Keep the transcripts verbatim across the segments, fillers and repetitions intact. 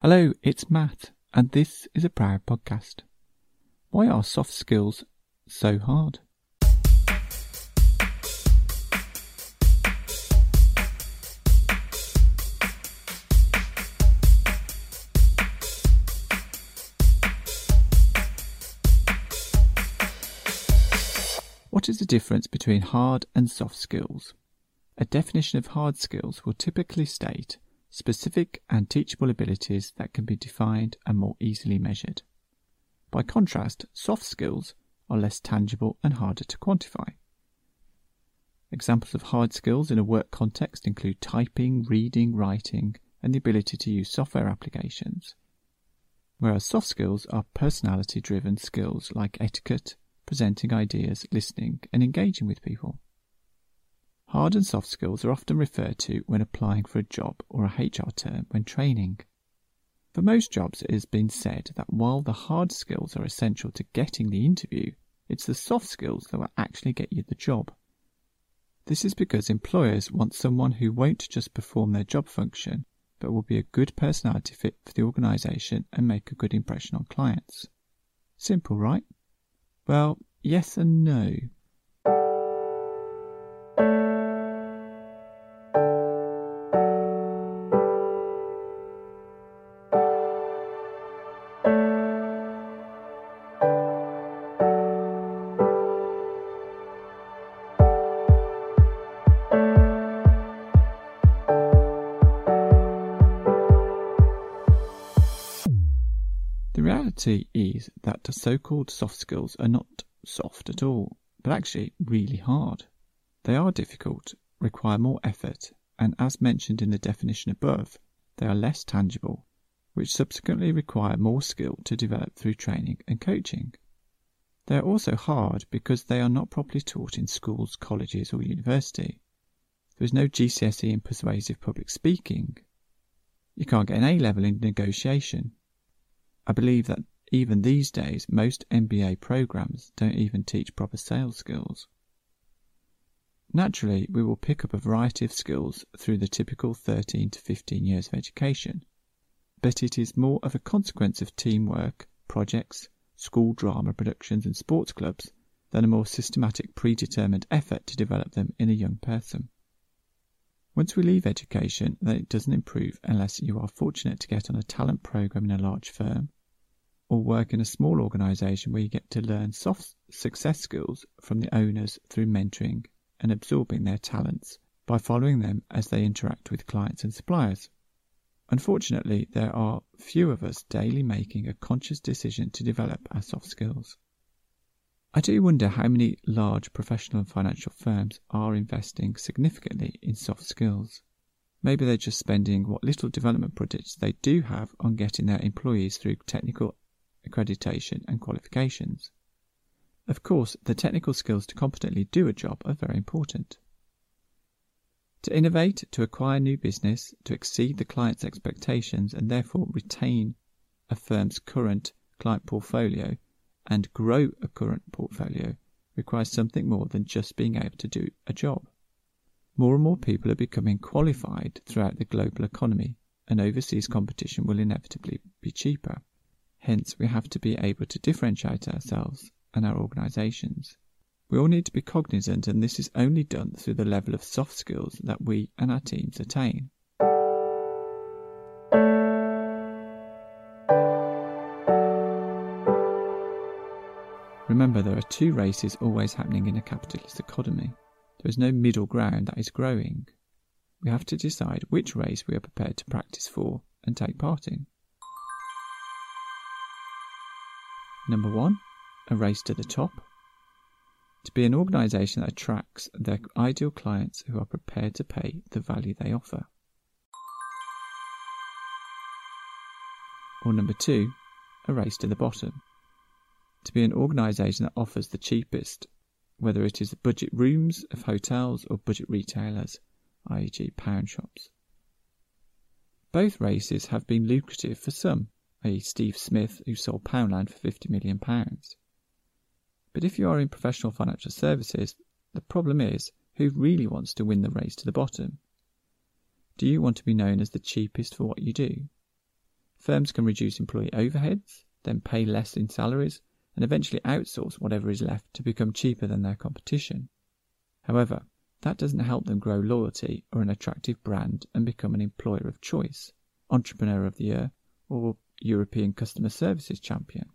Hello, it's Matt, and this is a Proud podcast. Why are soft skills so hard? What is the difference between hard and soft skills? A definition of hard skills will typically state specific and teachable abilities that can be defined and more easily measured. By contrast, soft skills are less tangible and harder to quantify. Examples of hard skills in a work context include typing, reading, writing, and the ability to use software applications. Whereas soft skills are personality-driven skills like etiquette, presenting ideas, listening, and engaging with people. Hard and soft skills are often referred to when applying for a job or a H R term when training. For most jobs, it has been said that while the hard skills are essential to getting the interview, it's the soft skills that will actually get you the job. This is because employers want someone who won't just perform their job function, but will be a good personality fit for the organisation and make a good impression on clients. Simple, right? Well, yes and no. The reality is that the so-called soft skills are not soft at all, but actually really hard. They are difficult, require more effort, and as mentioned in the definition above, they are less tangible, which subsequently require more skill to develop through training and coaching. They are also hard because they are not properly taught in schools, colleges or university. There is no G C S E in persuasive public speaking. You can't get an A level in negotiation. I believe that even these days, most M B A programs don't even teach proper sales skills. Naturally, we will pick up a variety of skills through the typical thirteen to fifteen years of education, but it is more of a consequence of teamwork, projects, school drama productions and sports clubs than a more systematic predetermined effort to develop them in a young person. Once we leave education, then it doesn't improve unless you are fortunate to get on a talent program in a large firm, or work in a small organisation where you get to learn soft success skills from the owners through mentoring and absorbing their talents by following them as they interact with clients and suppliers. Unfortunately, there are few of us daily making a conscious decision to develop our soft skills. I do wonder how many large professional and financial firms are investing significantly in soft skills. Maybe they're just spending what little development budgets they do have on getting their employees through technical accreditation and qualifications. Of course, the technical skills to competently do a job are very important. To innovate, to acquire new business, to exceed the client's expectations and therefore retain a firm's current client portfolio and grow a current portfolio requires something more than just being able to do a job. More and more people are becoming qualified throughout the global economy, and overseas competition will inevitably be cheaper. Hence, we have to be able to differentiate ourselves and our organisations. We all need to be cognizant, and this is only done through the level of soft skills that we and our teams attain. Remember, there are two races always happening in a capitalist economy. There is no middle ground that is growing. We have to decide which race we are prepared to practice for and take part in. Number one, a race to the top. To be an organisation that attracts their ideal clients who are prepared to pay the value they offer. Or number two, a race to the bottom. To be an organisation that offers the cheapest, whether it is the budget rooms of hotels or budget retailers, that is pound shops. Both races have been lucrative for some, that is Steve Smith, who sold Poundland for fifty million pounds. But if you are in professional financial services, the problem is, who really wants to win the race to the bottom? Do you want to be known as the cheapest for what you do? firms can reduce employee overheads, then pay less in salaries, and eventually outsource whatever is left to become cheaper than their competition. However, that doesn't help them grow loyalty or an attractive brand and become an employer of choice, entrepreneur of the year, or European customer services champion.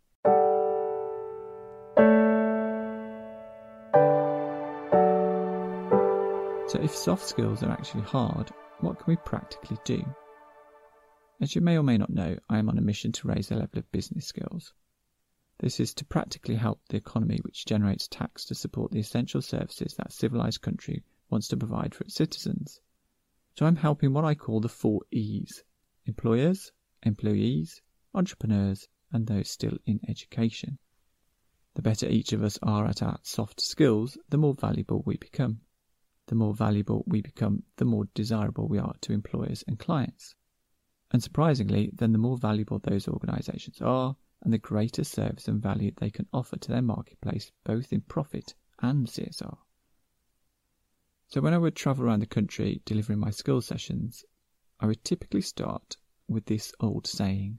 So if soft skills are actually hard, what can we practically do? As you may or may not know, I am on a mission to raise the level of business skills. This is to practically help the economy, which generates tax to support the essential services that a civilised country wants to provide for its citizens. So I'm helping what I call the four E's: employers, employees, entrepreneurs, and those still in education. The better each of us are at our soft skills, the more valuable we become. The more valuable we become, the more desirable we are to employers and clients. Unsurprisingly, then the more valuable those organisations are, and the greater service and value they can offer to their marketplace, both in profit and C S R. So when I would travel around the country delivering my skills sessions, I would typically start with this old saying.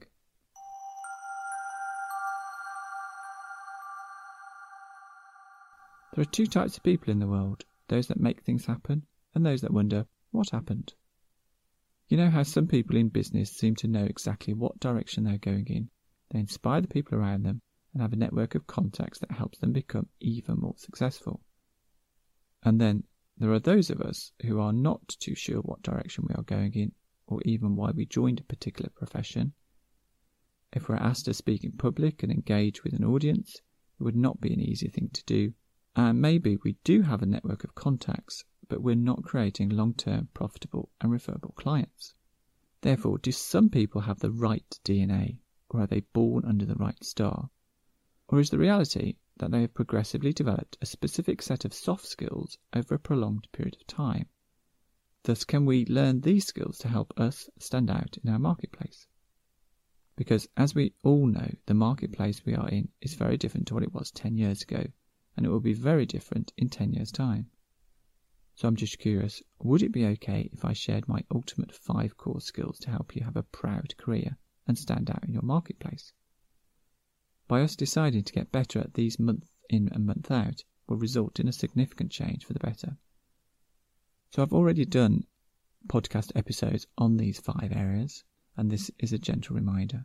There are two types of people in the world, those that make things happen and those that wonder what happened. You know how some people in business seem to know exactly what direction they're going in. They inspire the people around them and have a network of contacts that helps them become even more successful. And then there are those of us who are not too sure what direction we are going in, or even why we joined a particular profession. If we're asked to speak in public and engage with an audience, it would not be an easy thing to do. And maybe we do have a network of contacts, but we're not creating long-term, profitable and referable clients. Therefore, do some people have the right D N A, or are they born under the right star? Or is the reality that they have progressively developed a specific set of soft skills over a prolonged period of time? Thus, can we learn these skills to help us stand out in our marketplace? Because, as we all know, the marketplace we are in is very different to what it was ten years ago, and it will be very different in ten years' time. So I'm just curious, would it be okay if I shared my ultimate five core skills to help you have a proud career and stand out in your marketplace? By us deciding to get better at these month in and month out will result in a significant change for the better. So I've already done podcast episodes on these five areas, and this is a gentle reminder.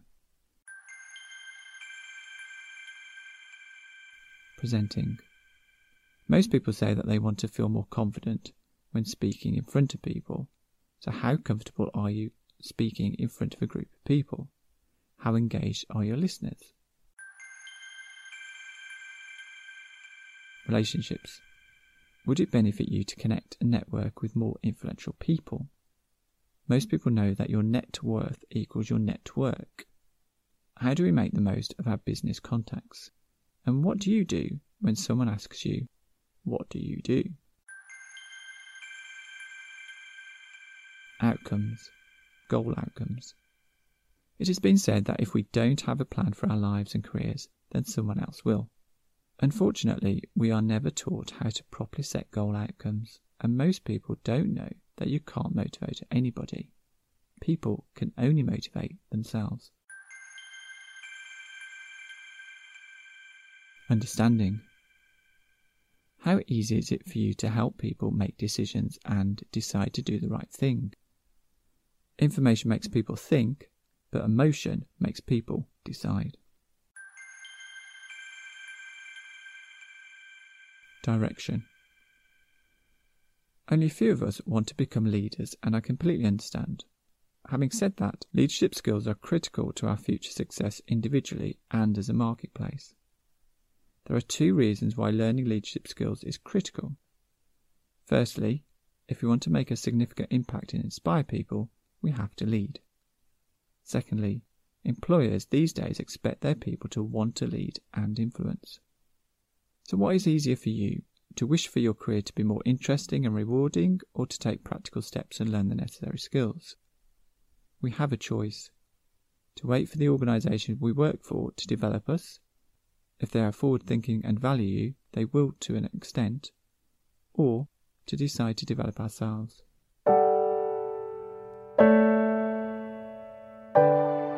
Presenting. Most people say that they want to feel more confident when speaking in front of people. So how comfortable are you speaking in front of a group of people? How engaged are your listeners? Relationships. Would it benefit you to connect and network with more influential people? Most people know that your net worth equals your network. How do we make the most of our business contacts? And what do you do when someone asks you, what do you do? Outcomes. Goal outcomes. It has been said that if we don't have a plan for our lives and careers, then someone else will. Unfortunately, we are never taught how to properly set goal outcomes, and most people don't know that you can't motivate anybody. People can only motivate themselves. Understanding. How easy is it for you to help people make decisions and decide to do the right thing? Information makes people think, but emotion makes people decide. Direction. Only a few of us want to become leaders, and I completely understand. Having said that, leadership skills are critical to our future success individually and as a marketplace. There are two reasons why learning leadership skills is critical. Firstly, if we want to make a significant impact and inspire people, we have to lead. Secondly, employers these days expect their people to want to lead and influence. So what is easier for you, to wish for your career to be more interesting and rewarding, or to take practical steps and learn the necessary skills? We have a choice. To wait for the organisation we work for to develop us. If they are forward-thinking and value you, they will to an extent, or to decide to develop ourselves.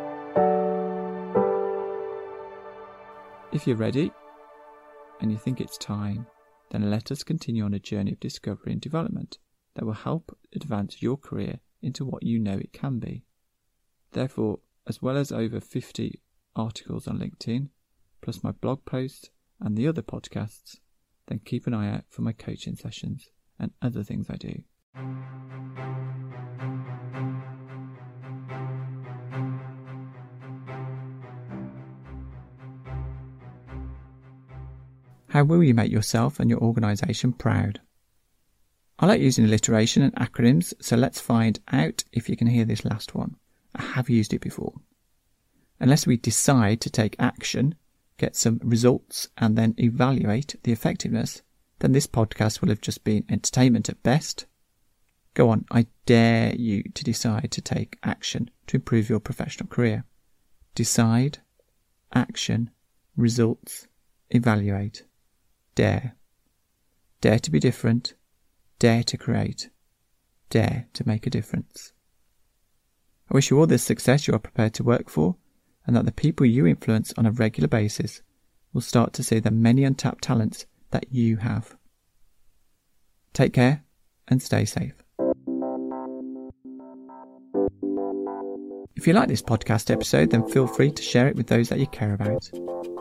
If you're ready and you think it's time, then let us continue on a journey of discovery and development that will help advance your career into what you know it can be. Therefore, as well as over fifty articles on LinkedIn, plus my blog posts and the other podcasts, then keep an eye out for my coaching sessions and other things I do. How will you make yourself and your organisation proud? I like using alliteration and acronyms, so let's find out if you can hear this last one. I have used it before. Unless we decide to take action, get some results, and then evaluate the effectiveness, then this podcast will have just been entertainment at best. Go on, I dare you to decide to take action to improve your professional career. Decide, action, results, evaluate. Dare. Dare to be different. Dare to create. Dare to make a difference. I wish you all the success you are prepared to work for, and that the people you influence on a regular basis will start to see the many untapped talents that you have. Take care and stay safe. If you like this podcast episode, then feel free to share it with those that you care about.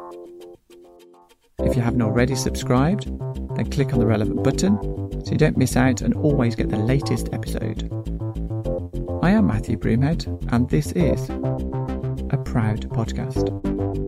If you haven't already subscribed, then click on the relevant button so you don't miss out and always get the latest episode. I am Matthew Broomhead, and this is a Proud Podcast.